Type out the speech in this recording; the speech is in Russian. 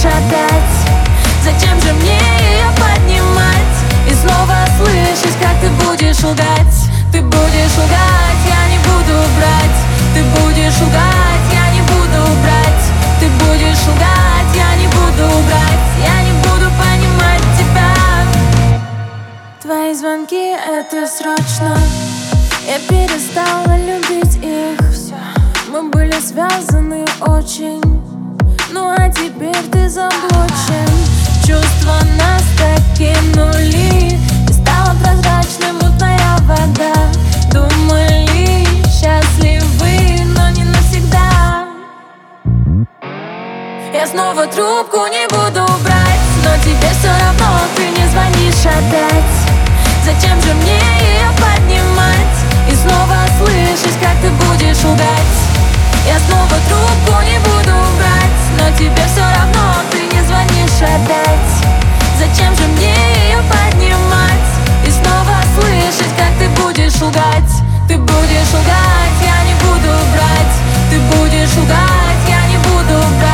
отдать? Зачем же мне ее поднимать и снова слышать, как ты будешь лгать? Ты будешь лгать, я не буду брать. Ты будешь лгать, я не буду брать. Ты будешь лгать, я не буду брать. Я не буду понимать тебя. Твои звонки — это срочно. Я перестала любить их. Мы были связаны очень. Ну а теперь ты заблочен. Чувства нас так кинули, и стала прозрачной мутная вода. Думали, счастливы, но не навсегда. Я снова трубку не буду брать, но тебе все равно, ты не звонишь отдать. Зачем же мне ее поднимать и снова слышать, как ты будешь лгать? Я снова трубку не буду брать, но тебе все равно, ты не звонишь отдать. Зачем же мне ее поднимать и снова слышать, как ты будешь лгать? Ты будешь лгать, я не буду брать. Ты будешь лгать, я не буду брать.